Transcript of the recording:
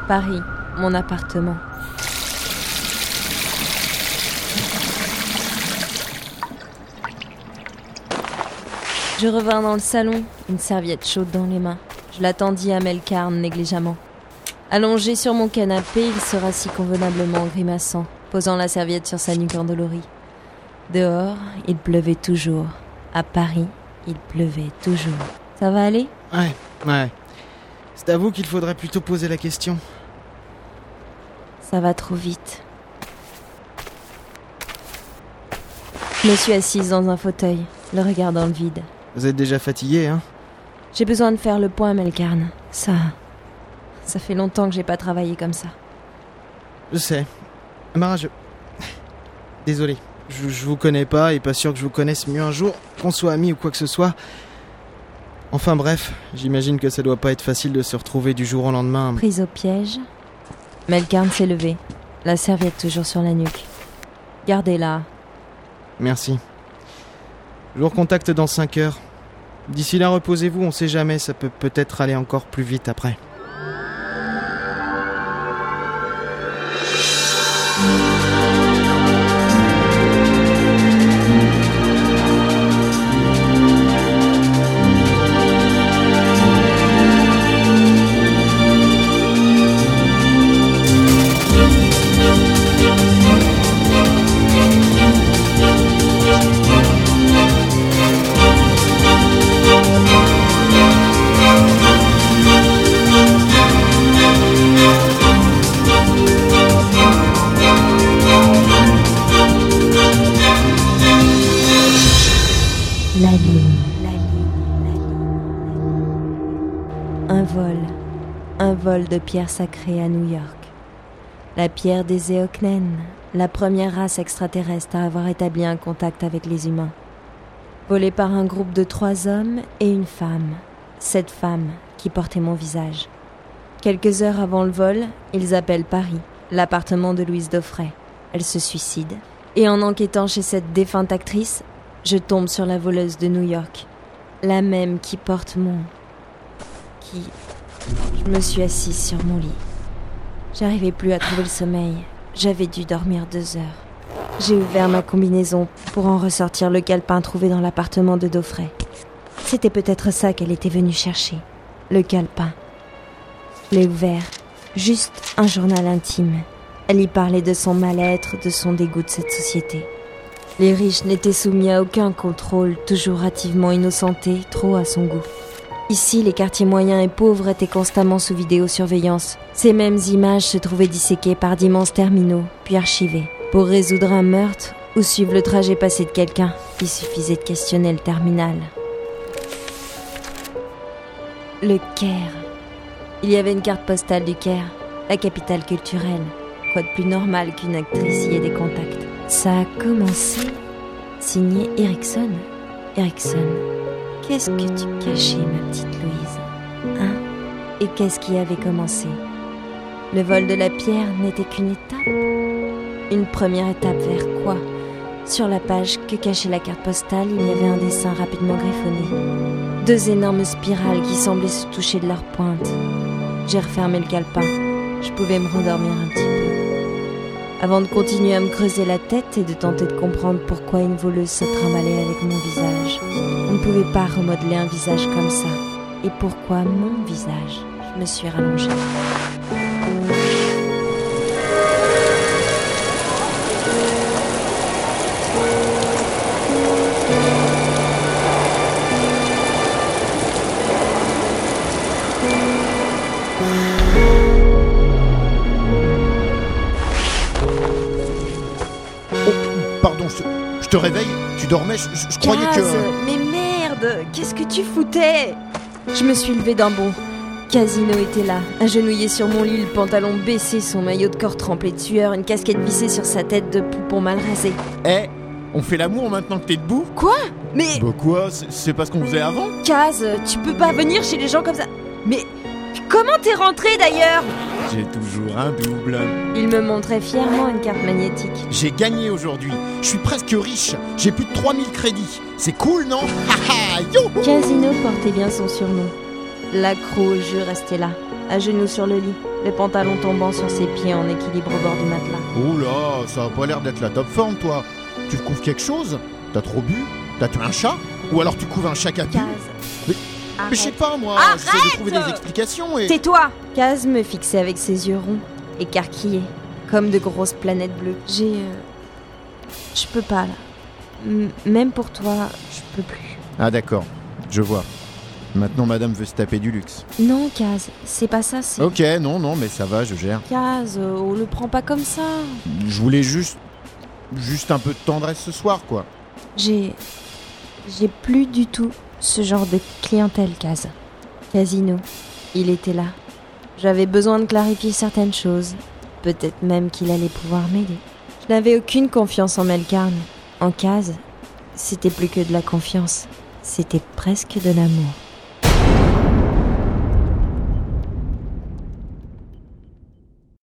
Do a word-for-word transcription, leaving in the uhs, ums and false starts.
Paris, mon appartement. Je revins dans le salon, une serviette chaude dans les mains. Je la tendis à Melkarn négligemment. Allongé sur mon canapé, il se rassit convenablement, grimaçant, posant la serviette sur sa nuque endolorie. Dehors, il pleuvait toujours. À Paris, il pleuvait toujours. Ça va aller ? Ouais, ouais. C'est à vous qu'il faudrait plutôt poser la question. Ça va trop vite. Je me suis assise dans un fauteuil, le regard dans le vide. Vous êtes déjà fatigué, hein ? J'ai besoin de faire le point, Melkarn. Ça... Ça fait longtemps que j'ai pas travaillé comme ça. Je sais. Amara, je... Désolé. Je, je vous connais pas et pas sûr que je vous connaisse mieux un jour, qu'on soit amis ou quoi que ce soit. Enfin bref, j'imagine que ça doit pas être facile de se retrouver du jour au lendemain. Prise au piège. Melkarn s'est levé, la serviette toujours sur la nuque. Gardez-la. Merci. Je vous recontacte dans cinq heures. D'ici là, reposez-vous, on sait jamais, ça peut peut-être aller encore plus vite après. La ligne, la ligne, la ligne. Un vol, un vol de pierre sacrée à New York. La pierre des Eoknen, la première race extraterrestre à avoir établi un contact avec les humains. Volée par un groupe de trois hommes et une femme. Cette femme qui portait mon visage. Quelques heures avant le vol, ils appellent Paris, l'appartement de Louise Daufray. Elle se suicide. Et en enquêtant chez cette défunte actrice, je tombe sur la voleuse de New York. La même qui porte mon... Qui... Je me suis assise sur mon lit. J'arrivais plus à trouver le sommeil. J'avais dû dormir deux heures. J'ai ouvert ma combinaison pour en ressortir le calepin trouvé dans l'appartement de Daufray. C'était peut-être ça qu'elle était venue chercher. Le calepin. Je l'ai ouvert. Juste un journal intime. Elle y parlait de son mal-être, de son dégoût de cette société. Les riches n'étaient soumis à aucun contrôle, toujours hâtivement innocentés, trop à son goût. Ici, les quartiers moyens et pauvres étaient constamment sous vidéosurveillance. Ces mêmes images se trouvaient disséquées par d'immenses terminaux, puis archivées. Pour résoudre un meurtre ou suivre le trajet passé de quelqu'un, il suffisait de questionner le terminal. Le Caire. Il y avait une carte postale du Caire, la capitale culturelle. Quoi de plus normal qu'une actrice y ait des contacts. Ça a commencé, signé Erickson. Erickson, qu'est-ce que tu cachais, ma petite Louise ? Hein ? Et qu'est-ce qui avait commencé ? Le vol de la pierre n'était qu'une étape. Une première étape vers quoi ? Sur la page que cachait la carte postale, il y avait un dessin rapidement griffonné. Deux énormes spirales qui semblaient se toucher de leur pointe. J'ai refermé le calepin. Je pouvais me rendormir un petit peu. Avant de continuer à me creuser la tête et de tenter de comprendre pourquoi une voleuse se trimballait avec mon visage. On ne pouvait pas remodeler un visage comme ça. Et pourquoi mon visage ? Je me suis rallongée. Je te réveille, tu dormais, je, je, je croyais Kaz, que... mais merde, qu'est-ce que tu foutais ? Je me suis levée d'un bond. Casino était là, agenouillé sur mon lit, le pantalon baissé, son maillot de corps trempé de sueur, une casquette vissée sur sa tête de poupon mal rasé. Eh, hey, on fait l'amour maintenant que t'es debout ? Quoi ? Mais... Bah quoi, c'est, c'est pas ce qu'on faisait avant ? Kaz, tu peux pas venir chez les gens comme ça. Mais comment t'es rentré d'ailleurs ? J'ai toujours un double. Il me montrait fièrement une carte magnétique. J'ai gagné aujourd'hui. Je suis presque riche. J'ai plus de trois mille crédits. C'est cool, non ? Haha, youhou ! Casino portait bien son surnom. L'accro au jeu restait là, à genoux sur le lit. les pantalons tombant sur ses pieds en équilibre au bord du matelas. Oula, ça a pas l'air d'être la top forme, toi. Tu couvres quelque chose? T'as trop bu? T'as tué un chat? Ou alors tu couvres un chat capi? Kaz, Mais arrête. Mais je sais pas, moi, Arrête. j'essaie de trouver des explications et... Tais-toi! Kaz me fixait avec ses yeux ronds, écarquillés, comme de grosses planètes bleues. J'ai... Euh... Je peux pas, là. M- même pour toi, je peux plus. Ah d'accord, je vois. Maintenant, madame veut se taper du luxe. Non, Kaz, c'est pas ça, c'est... Ok, non, non, mais ça va, je gère. Kaz, euh, on le prend pas comme ça. Je voulais juste... Juste un peu de tendresse ce soir, quoi. J'ai... J'ai plus du tout ce genre de clientèle, Kaz. Casino, il était là. J'avais besoin de clarifier certaines choses. Peut-être même qu'il allait pouvoir m'aider. Je n'avais aucune confiance en Melkarn. En Kaz, c'était plus que de la confiance. C'était presque de l'amour.